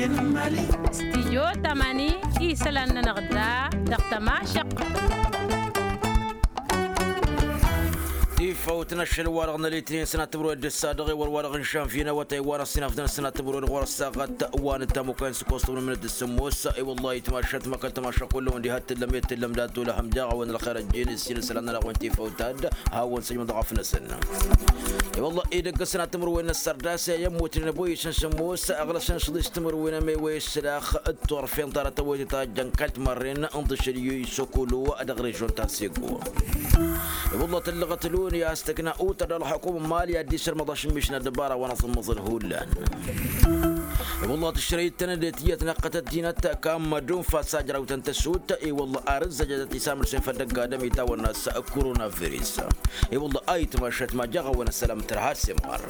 استيجو تماني إيسلان نغدا دقتما شق فوتنا الشلوارغنا ليتين سنة تبرو الدسادغي والورغ نشان فينا وتايوان السنة فدنا السنة تبرو الغور الساقات وان تامو كان سكوستون من الدسموس اي والله يتماشت ما كان تماشى كله وندي هات لم يتلم داتو لهم جاغ وان الخير الجين السنة سلنا لغوانتي فوتاد هاون سجم ضعفنا سنة اي والله اذا قصنا تمرو وين السرداسة يموت نبوي سموس اغلى سنصديس تمرو وين مي ويسلاخ الطرفين طارة تويتي تاجن كالت مرين انضش اليوي سوكولو ادغري جون تاسيقو والله تلغتلون يا استكنا اوتر الحكومه ماليه ديسر مضاش مشنا دباره ونظم مظل هولان والله تشري التنديتيه نقتت دينتا كام مدون فاساجر وتنتسوت اي والله ارز جدتي سامر سين فدق ادم يتاو الناس كورونا فيروس اي والله ايت مشت ما جغ وانا السلام ترهاس مره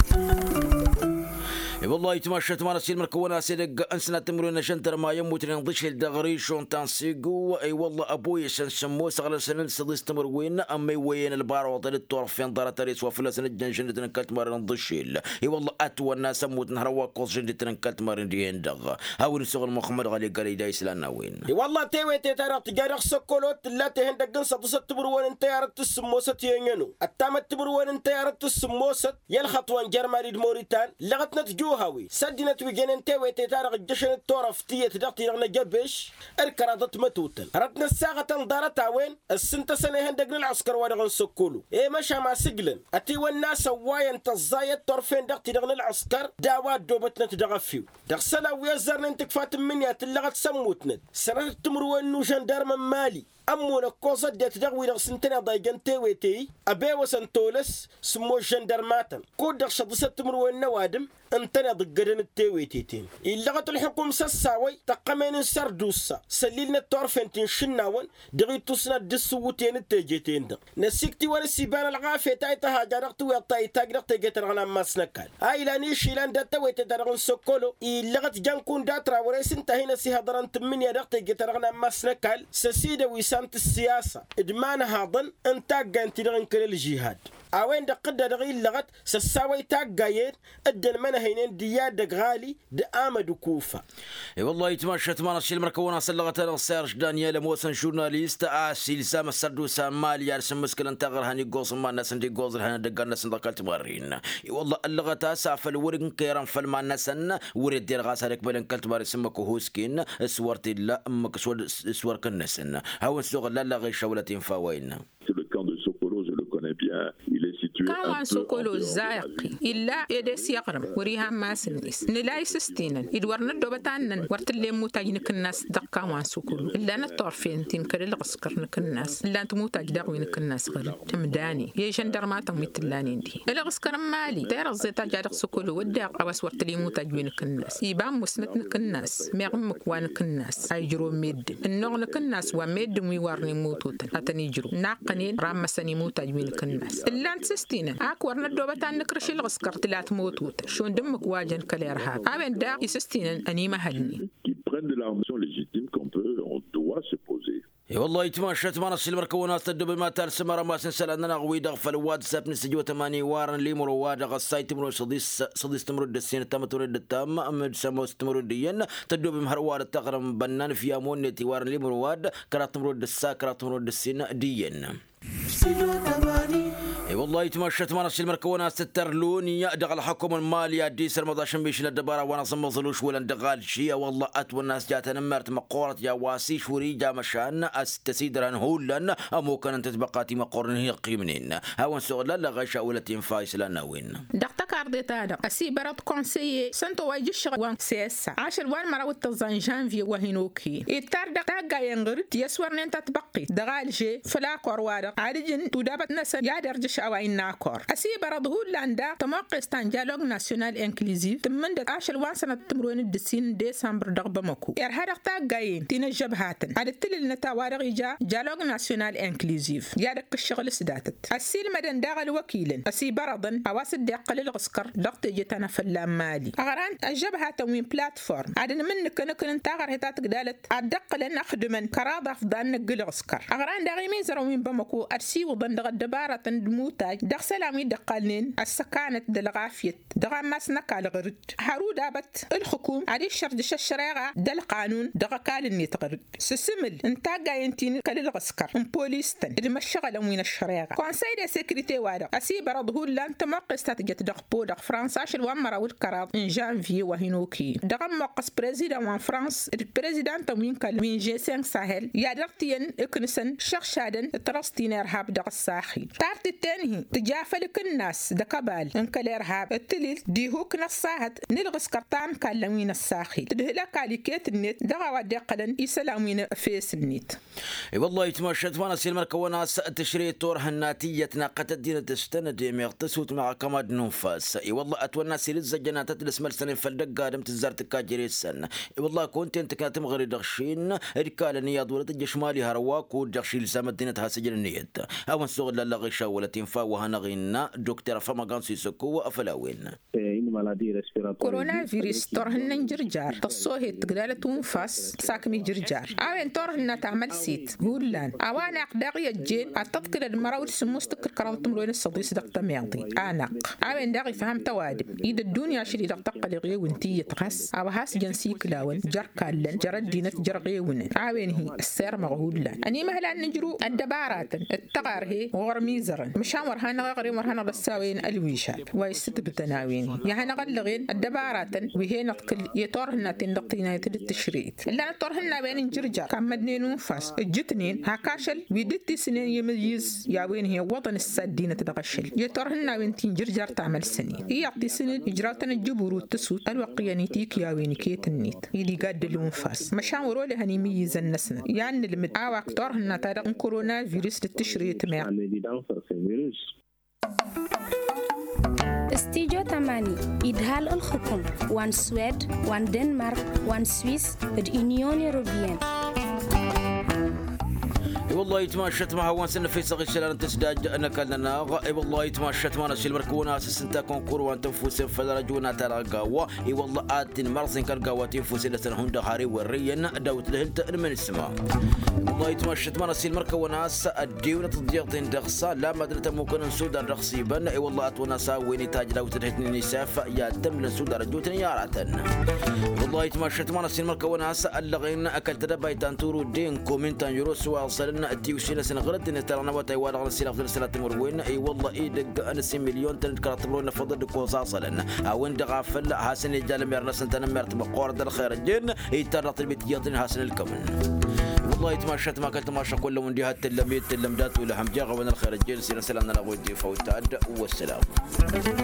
والله يتمشى تمارا سيل مركونا سيدق انسنا تمرون شنتر ما يموت نضيش الدغري شون تنسيقو اي والله ابوي سنسمو سغل سنن صديس تمروين امي وين البار وطل الطرفين دار تريس وفلس الجنجن تنكلت مار نضشيل اي والله اتو الناس موت نهروا كوز جن تنكلت مار دي هندغ هاول سوق محمد غالي قال دايس لنا وين اي والله تيوي تيتارق تجارق سكولوت لا تهندقن صدست تمرون انت يا رت السموسه ينينو التامت تمرون انت يا رت السموسه يلخطوان جرمالي موريتان لغتنا تجو هاوي سدنت وجنن تيوي تتارق الجشن التورفتية تدقتي رغنا جبش الكرادت متوتل ردنا الساعة تنضارتا وين السنة سنة هندقنا العسكر ورغن سكولو ايه مشا ما سجلن اتي والناس واين تزايد طرفين دقتي رغنا العسكر داوات دوبتنا تدغفيو دغسلا ويزرنا انتك فاتم مني تلغت سموتنا سنة تمرو انو جندارم مالي أمونا كوزا ديت دغوي لغ سنتنا ضايقن تيويتي أبي وسنتولس سمو جندرماتا كود دغ شدست تمرو النوادم انتنا ضقرن التيويتيتين اللغة الحكومة سساوي تقامين سردوسا سليلنا التورفين تنشناون دغي توسنا دسوتين التيجيتين دغ نسيكتي ورسيبان الغافية تايتا هاجارقتو ويطاي تاقرق تيجيتن غنا ماسنكال هاي لانيشي لان داتا ويتدرغن سوكولو اللغة جانكون داترا وريسن تهينا سيهادران تمنيا دغ تيجيتن غنا ماسنكال سسيدا ويسانت السياسة إدمان هاضن انتاق انتدغن كل الجهاد اوين دقد دغي اللغت سساوي تاقايين ادن منهينين دياد غالي دآمد كوفة اي والله يتمشى تمانا الشيء المركونا سلغتنا السيرش دانيال موسن جورناليست اسي لسام السردوسا مالي يرسم مسكل انتغر هاني قوص ما الناس اندي قوص هانا دقا الناس اندقلت مارين اي والله اللغتا سافل ورقن كيران فالما الناسن ورد دير غاس هالك بلن كلت ماري سمك وهوسكين سورتي لا امك سور كنسن هاو السوغ لا غير شولتين فاوين كان سوكولو زاقي إلا يدس يقرم وريها ما سنيس نلاي سستينا يدورنا دوبتان ورت اللي موتاج الناس دقا وان سوكولو إلا نطرفين تنكر الغسكر الناس إلا أنت موتاج داوي الناس غير تمداني يا جندرمات ميتلانين دي الغسكر مالي داير الزيتا جارق سوكولو وداق أواس ورت اللي موتاج وينك الناس يبان مسنتنك الناس ميغمك وانك الناس أيجرو ميد النغلك الناس وميد ويوارني موتوتن أتني يجرو ناقنين رامسني موتاج وينك الناس إلا أنت سستينا أكورنا دوبتان نكرش الغسكر تلات موتوت شون دمك واجن كاليرها أبن دا يسستينا أني مهلني والله يتمشى تمانا الشيء المركونات تدب ما ترسم رما سنسل أننا غوي دغفل واد ساب نسجو 8 وارن لي مرو واد غصاي تمرو صديس تمرو الدسين تم ترد التام أمد سموس تمرو الدين تدب مهروار التغرم بنان في أمونتي وارن لي مرو واد كرات تمرو الدسا كرات تمرو الدسين دين اي والله يتمشى تمانا الشيء المركونات سترلوني يأدغ الحكومة المالية ديس رمضان بيش للدبارة وانا صمظلوش ولا اندغال شيء والله أتوى الناس جات نمرت مقورة يا واسي شوري جا مشان استسيدران هولن أمو كان انت تبقاتي مقورن هي قيمنين هاون سؤال لا غيشا ولتين فايس لنا وين دقتك عرضي تادا أسي برد كونسي سنتو وايجيش وان سياسة عاشر وان مراوت تزان جانفي وهنوكي إتار دقاقا ينغرد يسور نين تتبقي دغال شي فلا قروارق عادجن تودابت نسا يادر جش أوين ناكور أسي برد هولندا تموقستان جالوغ ناسيونال انكليزيف تمند عاشر وان سنة تمرون الدسين ديسمبر دغبا مكو إرهادق تاقاين تين الجبهاتن عادت للنتاوارق إجا جالوغ ناسيونال انكليزيف يادق الشغل سداتت أسي المدن داغل وكيلن أسي بردن أواسد داقل الغسكر دقت جتنا فلام مالي أغران الجبهة وين بلاتفورم عادن منك نكن انتاغر هتاتك دالت أدقل نخدمن كراض أفضان نقل غسكر أغران داغي ميزر وين بمكو أرسي وبندغ الدبارة تندموت موتاج دغ سلامي دقالنين السكانة دلغافيت دغ ماسنا كالغرد هارو دابت الحكوم علي الشرد الشريعة دل قانون دغ كالني تغرد سسمل انتاقا ينتين كالغسكر بوليستن المشغل من الشريعة كونساي دي سيكريتي وادق أسيب رضهو لان تمقس تاتجت دغ بو دغ فرنسا شلوان مراود كراب ان جانفي وهنوكي دغ مقس بريزيدان وان فرانس البريزيدان تمين كالمين G5 ساهل يادرتين اكنسن شخشادن ترستين ارهاب دغ الساخي تارت التاني تجافلك الناس دكبال انك الارهاب التليل ديهوك نصاهت نلغس كرتان كالمين الساخي تدهلا كاليكيت النت دغ ودقلن يسلامين فيس النت والله يتمشت وانا سيلمر كوناس تشري تور هناتية ناقة الدين تستند ميغتسوت مع كماد نوفاس والله اتونا سيل الزجنات تلسمر سنين فلدق قادم تزارت كاجري السنة والله كنت انت كانت مغري دغشين ركال نياد ولد الجشمالي هرواك ودغشي لسام الدين هاسجل النيت او نسوغ للغي شاولة تنفا وهنغينا دكتور فما سيسكو وافلاوين كورونا فيروس تورهن جرجار تصوهي تقلالة تنفاس ساكمي جرجار اوين تورهن تعمل سيت هولان اوان اقداغي الجين اتذكر المراود سموستك كرات ملوين الصديس دقتا ميغضي اناق اوين داغي فهم توادب يد الدنيا شري دقتا لغي وانتي يتغس او هاس جنسي كلاون جركالن جرد دينة جرغيون اوين هي السير مغهولان اني مهلا نجرو الدبارات التغار هي وغرميزرن مشاور هانا غري مرهانا بساوين الويشات ويستد بتناوين يهانا غلغين الدبارات وهي نقل يطورهن تندقتينا يتد التشريت الا نطورهن بين جرجار كمدنين ونفاس الجتنين هاكاشل ويدتي سنين يميز يا وين هي وطن السدينة تدغشل يطورهن وينتين جرجار تعمل سنين يعطي سنين إجراءات الجبور والتسوت الوقيانيتيك يا وين كيت النيت يدي قاد الونفاس مشاورو لها يميز النسنة يعني المد آواق طورهن تدق كورونا فيروس للتشريت مع استيجو تماني إدهال الحكم وان سويد وان دنمارك وان سويس اليونيون يوروبيان والله يتماشت مع وانسن في صغير شلال تسداج أنا كلنا والله يتماشت معنا شيل مركونا سنتا كونكور وان تنفوس فدرجونا تراقوا والله آتين مرسين كرقوا تنفوس لسن هندا هاري ورينا دوت لهلت من السماء والله يتماشت معنا شيل مركونا الديونة تضيقين دخصا لا مدرة ممكن نسود الرخصيبا والله أتونا ساويني تاج لو ترهتني نساف يا تم لنسود رجوتني ياراتن والله يتماشت معنا شيل مركونا اللغين أكلت دبايتان تورو دين كومنتان يروس وصلنا التيوشينا سنغرد ان ترى نبات ولا غير سنه في سنه تمروين اي والله ايدق انا 100 مليون تنكرتبرون فضل كوصاصلا او ان غافل حسن جال ميرنا سنتنا مرت بقور الخير الجن يترط البيت يضن حسن الكمن والله يتماشت ما كنت ماشى كل من جهه اللميت اللمدات ولا حمجه ومن الخير الجن سنه سلامنا لا ودي فوتاد والسلام